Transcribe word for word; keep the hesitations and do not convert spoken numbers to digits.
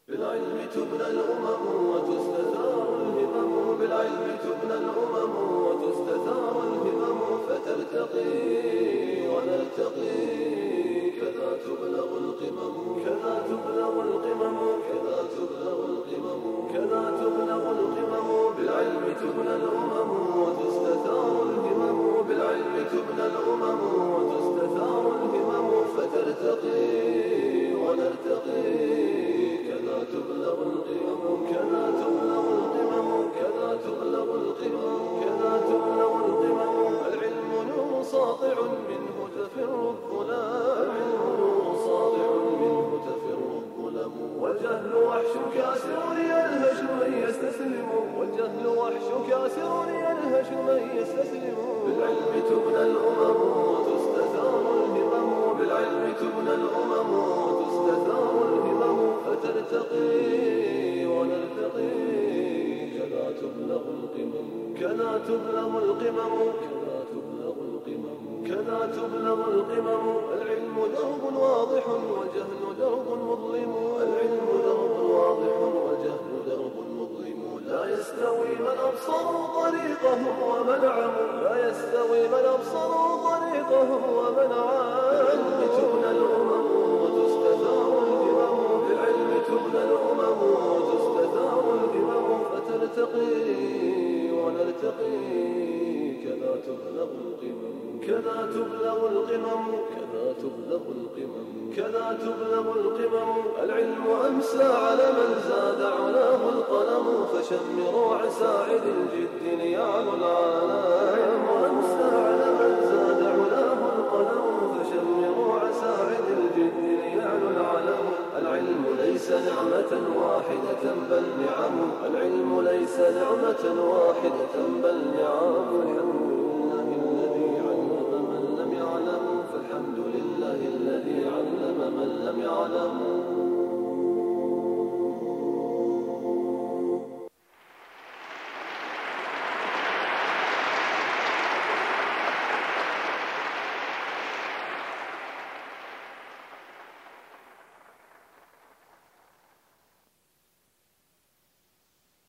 بالعلم تبنى الأمم وتستثار الهمم، بالعلم تبنى الأمم وتستثار الهمم، فترتقي ونرتقي كذا تبلغ القمم، كذا تبلغ القمم، كذا تبلغ القمم، كذا تبلغ القمم. بالعلم تبنى الأمم وتستثار الهمم، بالعلم تبنى الأمم وتستثار الهمم، فترتقي ونرتقي كذا تبلغ القمم، كذا تبلغ القمم، كذا تبلغ القمم، كذا تبلغ القمم. العلم نور ساطع منه تفر الظلام، العلم نور ساطع منه تفر الظلم، والجهل وحش كاسر يلهش من يستسلم، والجهل وحش كاسر يلهش من يستسلم. بالعلم تبنى الأمم وتستثار الهمم، بالعلم تبنى الأمم وتستثار الهمم، فترتقي ونرتقي كذا تبلغ القمم، كذا تبلغ القمم، كذا تبلغ القمم، كذا تبلغ القمم. العلم درب واضح والجهل درب مظلم، العلم درب واضح والجهل درب مظلم. لا يستوي من أبصروا طريقهم ومن عموا، لا يستوي من أبصروا طريقهم ومن عموا. بالعلم تبنى الأمم وتستثار الهمم، بالعلم تبنى الأمم وتستثار الهمم، فترتقي ونرتقي كذا تبلغ القمم، كذا تبلغ القمم، كذا تبلغ القمم، كذا تبلغ القمم. العلم أمسى على من زاد علاه القلم، فشمروا عساعد الجد ليعلو العالم. العلم أمسى على من زاد علاه القلم، فشمروا عساعد الجد ليعلو العالم. العلم ليس نعمة واحدة بل نعم، العلم ليس نعمة واحدة بل نعم.